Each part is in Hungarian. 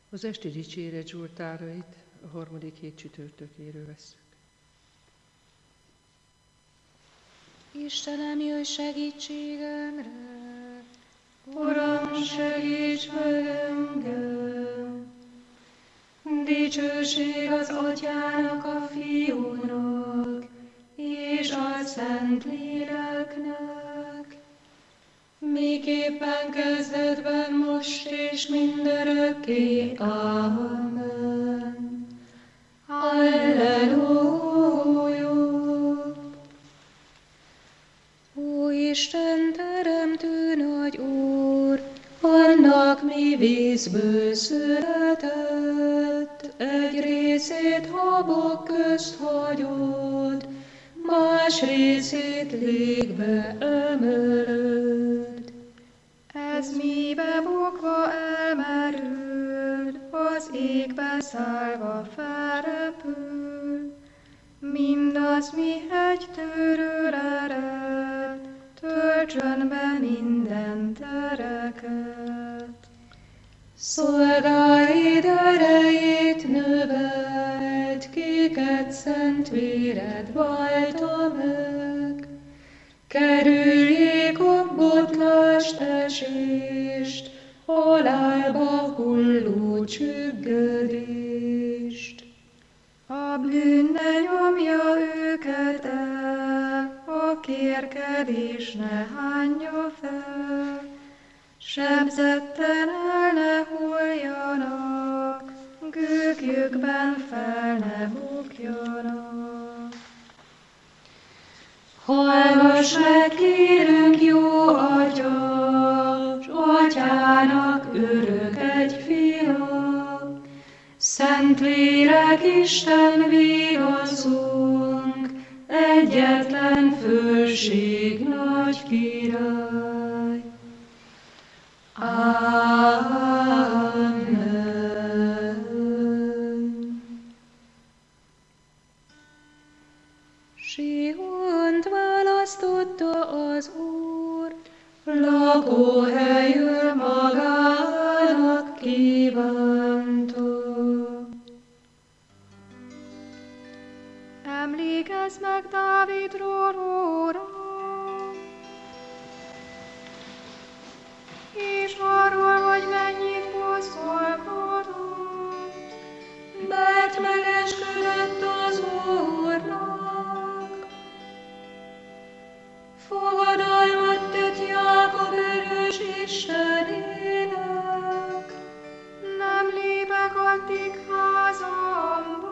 Az esti dicséret zsoltárait a harmadik hét csütörtökéről vesszük. Istenem, jöjj segítségemre! Uram, segíts meg engem! Dicsőség az Atyának, a Fiúnak, és a Szentléleknek, miképpen kezdetben, most és mindörökké. Amen. Alleluja! Ó Isten, teremtő nagy Úr, annak mi vízből született, egy részét habok közt hagyod, más részét légbe emeled. Ez mibe bukva elmerül, az égbe szállva felrepül, mindaz, mi hegytőről ered, töltsön be minden tereket. Szolgáid erejét növeld, kiket szent véred válta meg. Kerüljék a botlást, esést, halálba hulló csüggedést. A bűn ne nyomja őket el, a kérkedés ne hányja fel, sebzetten el ne hulljanak, gőgjükben fel ne bukjanak. Hallgass meg, kérünk, jó Atya, s Atyának örök egy fia. Szentlélek, Isten vigaszunk, egyetlen főség, nagy király. Amen. Sihont választotta az Úr, Lakóhelyül magának kívánta. Emlékezz meg Dávidról, Uram, és arról, hogy mennyit bosszolkodott, Mert megesküdött az Úrnak. Fogadalmat tett Jákob erős Istenének. nem lépek addig házamba,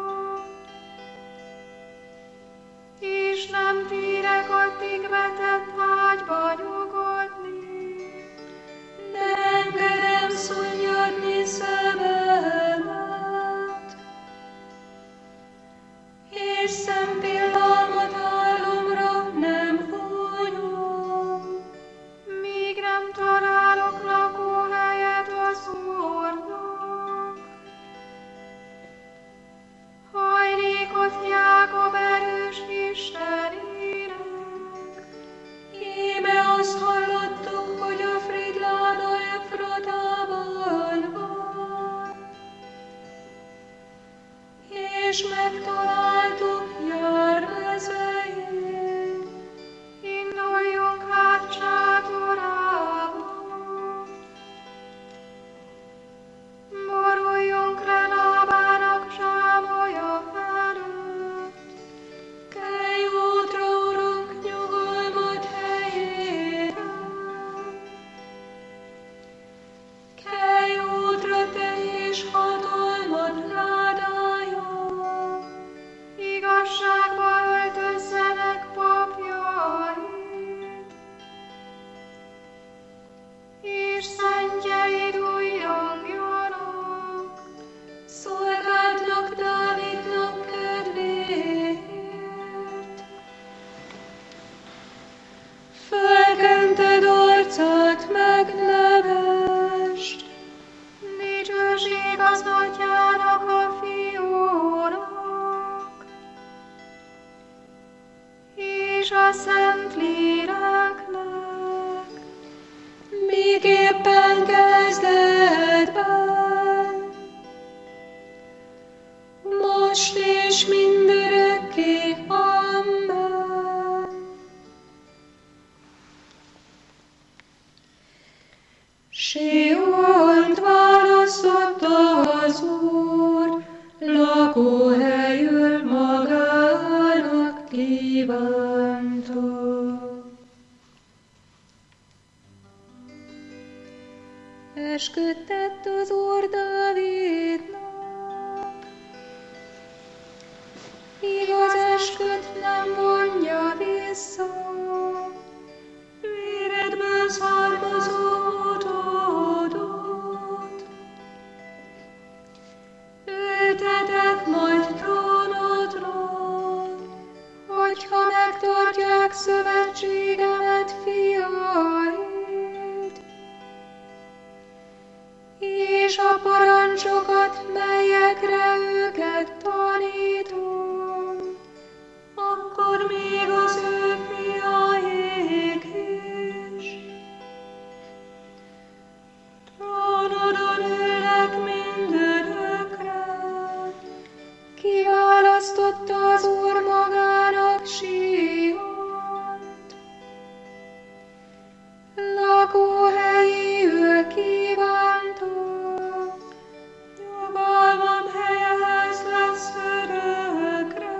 és nem térek addig vetett ágyba nyugodni. Ne engedem szunnyadni szememet, és szempillanat álomra nem hunyom. Míg nem találok lakóhelyet az Úrnak. Hajlékot Jákob erős Istenének. Íme azt hallottuk, hogy a Fridláda Efratában van, és megtaláltuk jár mezején. Induljunk hát sátorába. Boruljunk le lábának sámolja előtt. Kelj útra, Urunk, nyugalmat helyére. Kelj útra, te és hatalmad rádája. Siont választotta az Úr, lakóhelyül magának kívánta. Esküdtett az Úr Dávidnak, igaz esküt nem vonja vissza. Véredből származó utódot, ültetek majd trónodra, Hogyha megtartják szövetségemet, fiaid, és a parancsokat, melyekre őket tanítom, akkor még az ő fiaik is. Trónodon ülnek mindörökre, kiválasztotta az Úr magának Siont. Lakóhelyéül kívánta, nyugalmam helyehez lesz örökre.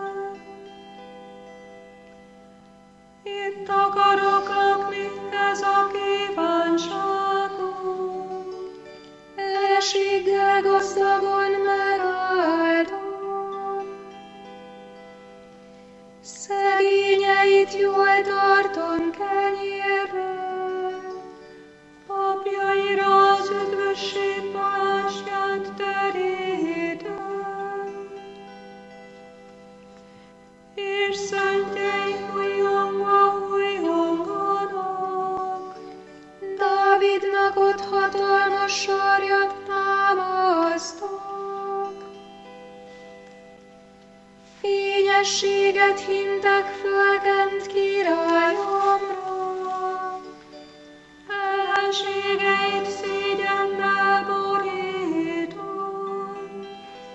Itt akarok lakni, ez a kívánságom. elséggel gazdagon megáldom. Szegényeit jól tartom kenyérre, Papjaira az üdvösség palástját terítem, és szentjei újjonganak. Dávidnak ott hatalmas sarjat támasztok. Fényességet hintek fölkent királyomra, Ellenségeit szégyennel borítom.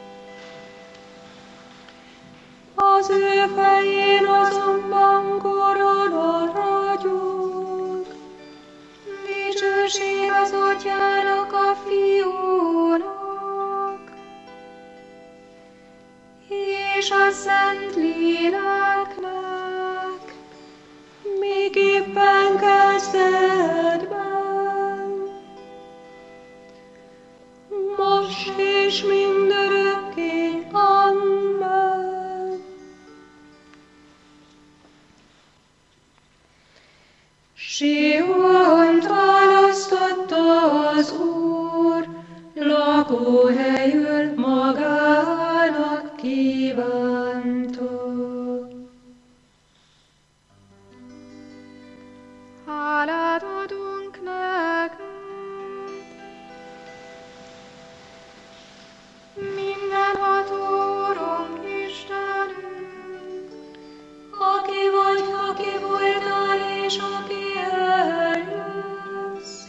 Az ő fején azonban korona ragyog. dicsőség az Atyának, a Fiúnak, és a Szent Léleknek, Miképpen kezdetben, most és mindörökké. Amen. Siont választotta az Úr, lakóhelyül magának kívánta. Hálát adunk neked, mindenható Urunk Istenünk, Aki vagy, aki voltál, és aki eljössz.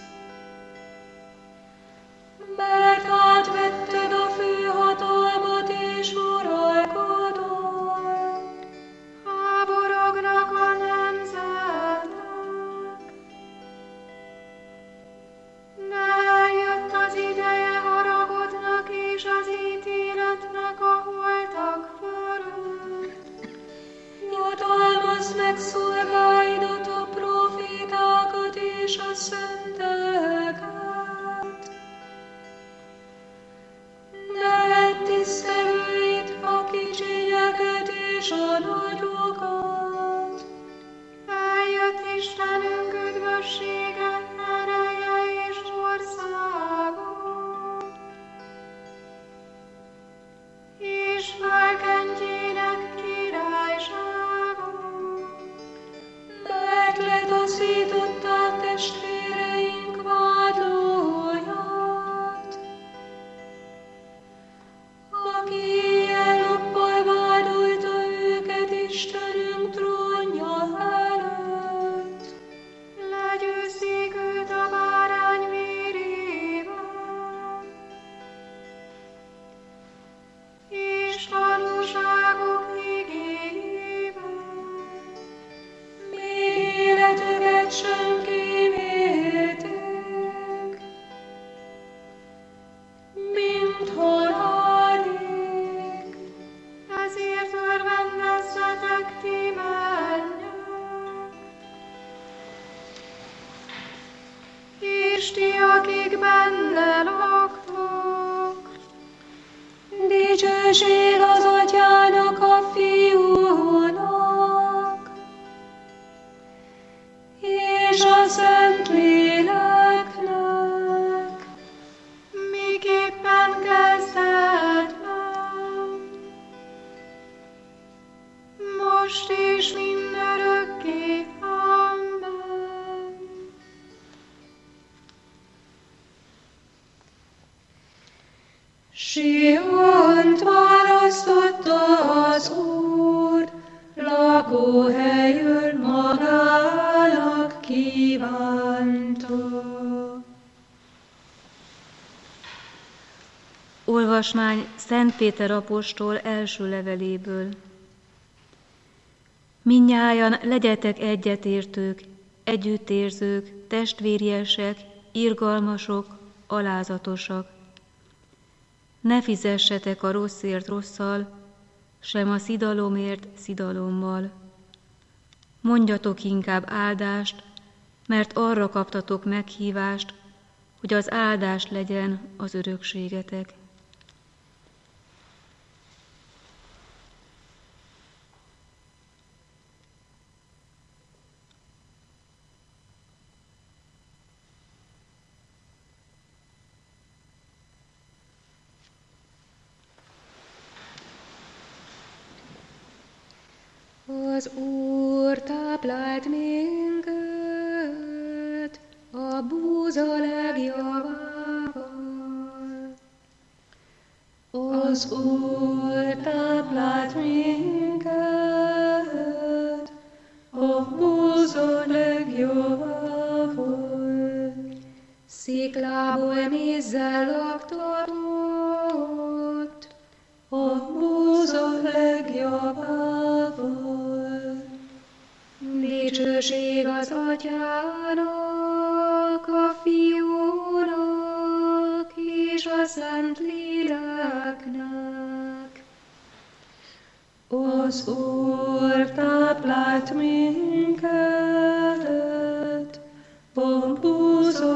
Mert átvetted a főhatalmat és uralkodod. háborognak a nemzetek. De eljött az ideje haragodnak és az ítéletnek a holtak fölött. Jutalmazd meg szolgáidat, a profétákat és a szenteket, Dicsőség az Atyának, a Fiúnak, és a Szentléleknek, miképpen kezdetben, most és mindörökké. Amen. Siont választotta az Úr, lakóhelyül magának kívánta. Olvasmány Szent Péter apostol első leveléből. Mindnyájan legyetek egyetértők, együttérzők, testvériesek, irgalmasok, alázatosak. Ne fizessetek a rosszért rosszal, sem a szidalomért szidalommal. Mondjatok inkább áldást, mert arra kaptatok meghívást, hogy az áldás legyen az örökségetek. Az Úr táplált minket a búza legjavával. Az Úr táplált minket a búza legjavával. Sziklából mézzel laktatott a búza legjavával. Dicsőség az Atyának, a Fiúnak és a Szentléleknek. Az Úr táplált minket a búza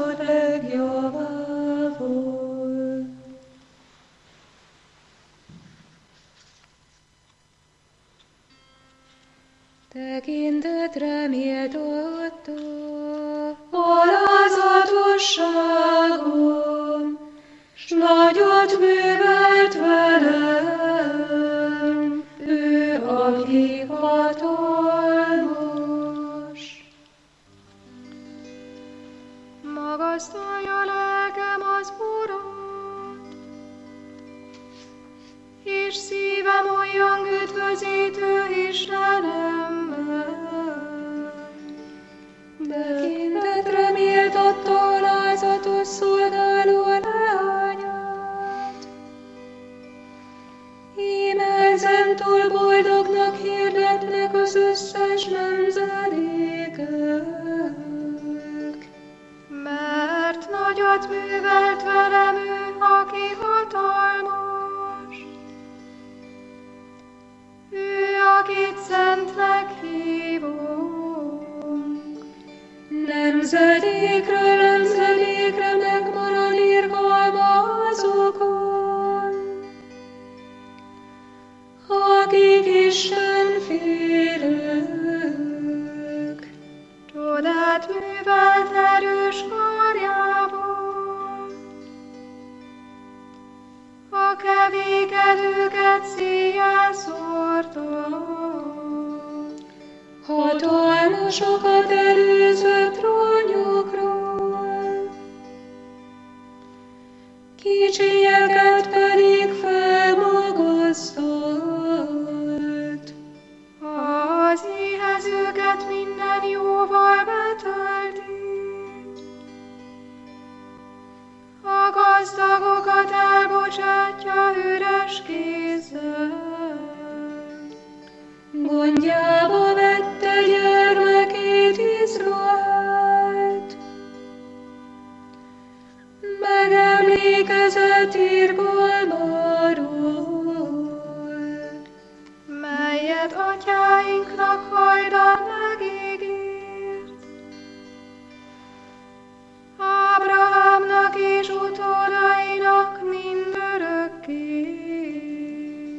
legjavával. Tekintetre méltatta alázatosságom, s nagyot művelt velem, ő, aki hatalmas. Magasztalja lelkem az Urat, és szívem olyan üdvözítő Istenemben. Tekintetre méltatta alázatos szolgáló leányát. Íme ezentúl boldognak hirdetnek az összes nemzedékek. Mert nagyot művelt velem ő, aki hatalmas. Ő, akit szentnek hívunk. Nemzedékről nemzedékre megmarad irgalma azokon, akik Isten félők. Csodát művelt erős karjával, a kevékedőket széjjel szórta. Hatalmasokat előzött trónjukról, kicsinyeket pedig felmagasztalt. Az éhezőket minden jóval betölti, a gazdagokat elbocsátja üres kézzel. Gondjába vette gyermekét Izraelt, megemlékezett irgalmáról, melyet atyáinknak hajdan megígért, Ábrahámnak és utódainak mindörökké.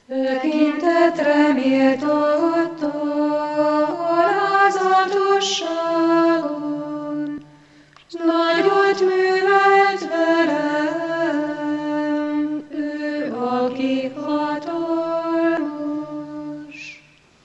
Tekintetre méltatta alázatosságon, s nagyot művelt velem, ő, aki hatalmas.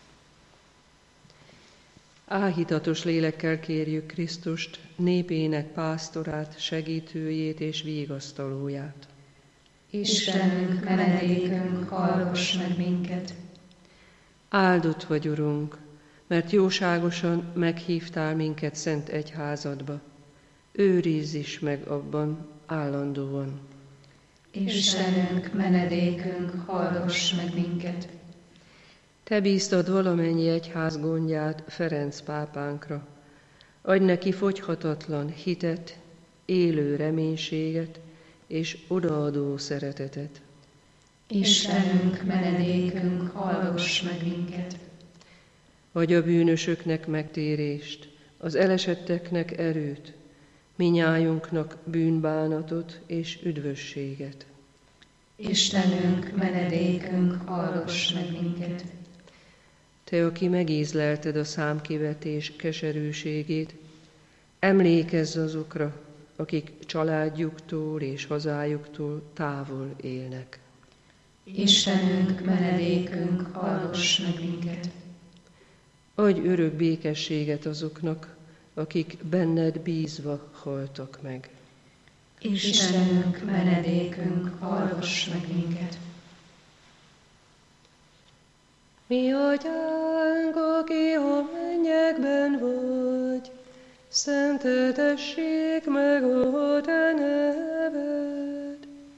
Áhítatos lélekkel kérjük Krisztust, népének pásztorát, segítőjét és vigasztalóját. Istenünk, menedékünk, hallgass meg minket! Áldott vagy, Urunk, mert jóságosan meghívtál minket szent egyházadba. Őrizz is meg abban állandóan. Istenünk, menedékünk, hallgass meg minket! Te bíztad valamennyi egyház gondját Ferenc pápánkra. Adj neki fogyhatatlan hitet, élő reménységet és odaadó szeretetet. Istenünk, menedékünk, hallgass meg minket! Adj a bűnösöknek megtérést, az elesetteknek erőt, minnyájunknak bűnbánatot és üdvösséget. Istenünk, menedékünk, hallgass meg minket! Te, aki megízlelted a számkivetés keserűségét, emlékezz azokra, akik családjuktól és hazájuktól távol élnek. Istenünk, menedékünk, hallgass meg minket! Adj örök békességet azoknak, akik benned bízva haltak meg. Istenünk, menedékünk, hallgass meg minket! Mi atyánk, aki a mennyekben vagy, szenteltessék meg a te neved.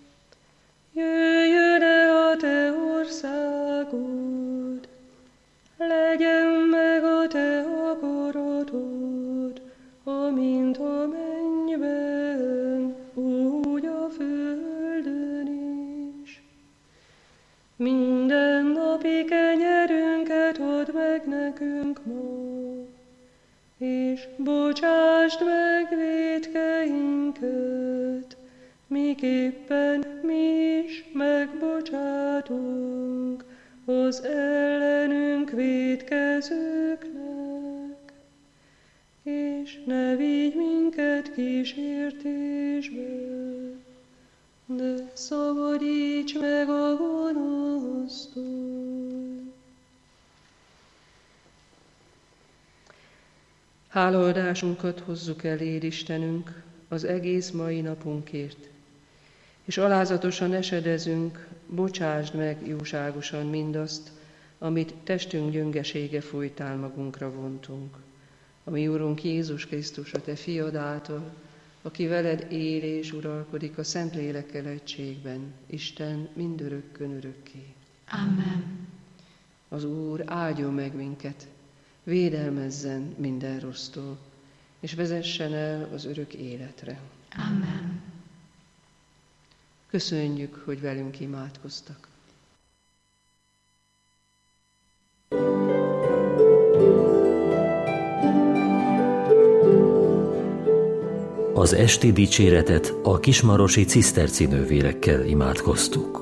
Jöjjön el a te országod, legyen meg a te akaratod, amint a mennyben, úgy a földön is. Minden napi kenyerünket add meg nekünk ma, és bocsásd meg vétkeinket, miképpen mi is megbocsátunk az ellenünk vétkezőknek, és ne vigy minket kísértésbe, de szabadíts meg a gonosztól. Hálaadásunkat hozzuk eléd, Istenünk, az egész mai napunkért, és alázatosan esedezünk, bocsásd meg jóságosan mindazt, amit testünk gyöngesége folytán magunkra vontunk. A mi Urunk Jézus Krisztus, a te fiad által, aki veled él és uralkodik a Szentlélekkel egységben, Isten mindörökkön örökké. Amen. Az Úr áldjon meg minket, védelmezzen minden rossztól, és vezessen el az örök életre. Amen. Köszönjük, hogy velünk imádkoztak. Az esti dicséretet a kismarosi ciszterci nővérekkel imádkoztuk.